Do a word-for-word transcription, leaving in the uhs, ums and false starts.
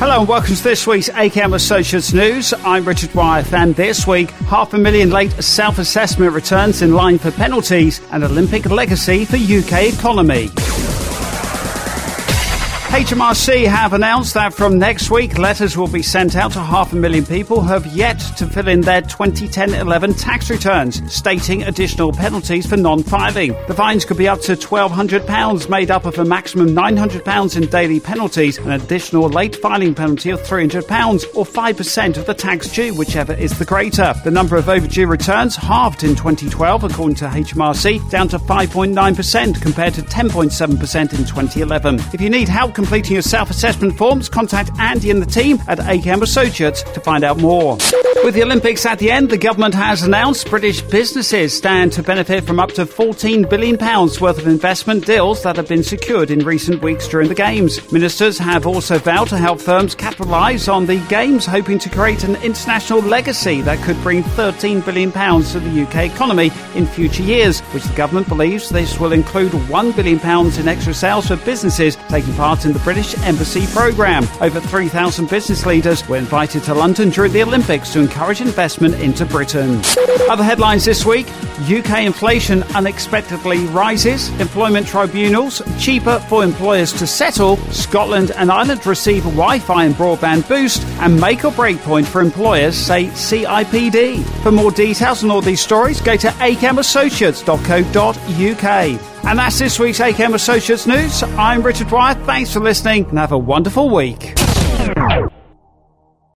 Hello and welcome to this week's A K M Associates News. I'm Richard Wyeth, and this week, half a million late self-assessment returns in line for penalties and Olympic legacy for U K economy. H M R C have announced that from next week, letters will be sent out to half a million people who have yet to fill in their twenty ten eleven tax returns, stating additional penalties for non-filing. The fines could be up to twelve hundred pounds, made up of a maximum nine hundred pounds in daily penalties, an additional late filing penalty of three hundred pounds, or five percent of the tax due, whichever is the greater. The number of overdue returns halved in twenty twelve, according to H M R C, down to five point nine percent compared to ten point seven percent in twenty eleven. If you need help completing your self-assessment forms, contact Andy and the team at A K M Associates to find out more. With the Olympics at the end, the government has announced British businesses stand to benefit from up to fourteen billion pounds worth of investment deals that have been secured in recent weeks during the Games. Ministers have also vowed to help firms capitalise on the Games, hoping to create an international legacy that could bring thirteen billion pounds to the U K economy in future years, which the government believes this will include one billion pounds in extra sales for businesses taking part in the British Embassy programme. Over three thousand business leaders were invited to London during the Olympics to encourage investment into Britain. Other headlines this week: U K inflation unexpectedly rises, employment tribunals cheaper for employers to settle, Scotland and Ireland receive a Wi-Fi and broadband boost, and make or break point for employers, say C I P D. For more details on all these stories, go to a k m associates dot co dot u k. And that's this week's A K M Associates News. I'm Richard Wyeth. Thanks for listening and have a wonderful week.